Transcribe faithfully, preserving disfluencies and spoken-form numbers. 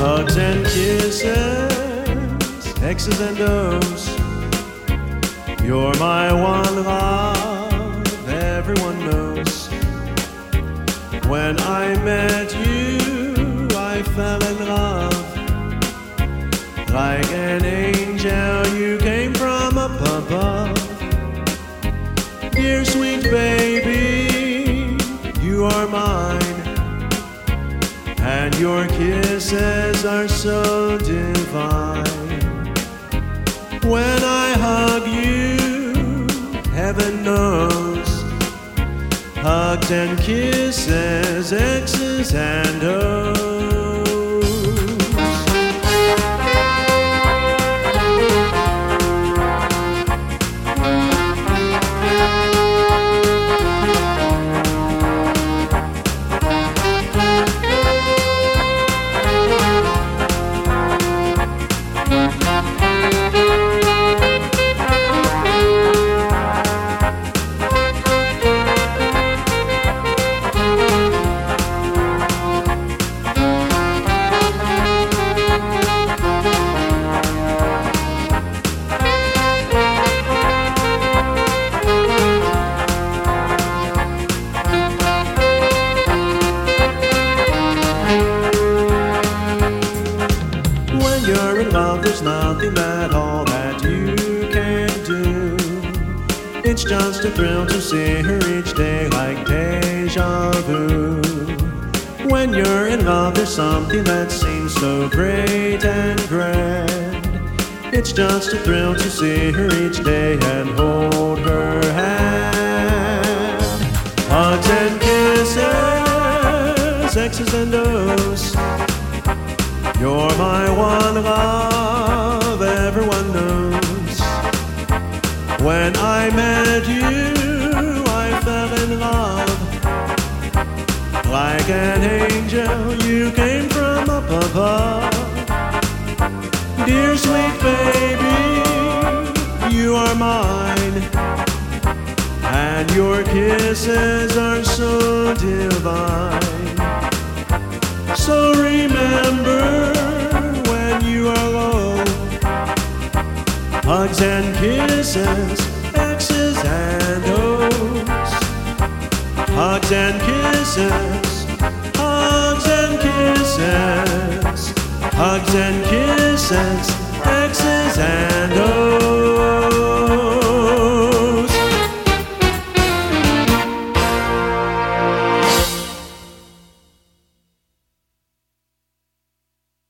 Hugs and kisses, X's and O's. You're my one love, everyone knows. When I met you, I fell in love. Like an angel, you came from up above. Dear sweet baby, you are mine, and your kisses are so divine. When I hug you, heaven knows, hugs and kisses, X's and O's. You're in love, there's nothing at all that you can do. It's just a thrill to see her each day like deja vu. When you're in love, there's something that seems so great and grand. It's just a thrill to see her each day and hold her hand. Hugs and kisses, X's and O's. You're my one love, everyone knows. When I met you, I fell in love. Like an angel, you came from up above. Dear sweet baby, you are mine, and your kisses are so divine. So remember, when you are alone, hugs and kisses, X's and O's. Hugs and kisses, hugs and kisses, hugs and kisses, X's and O's.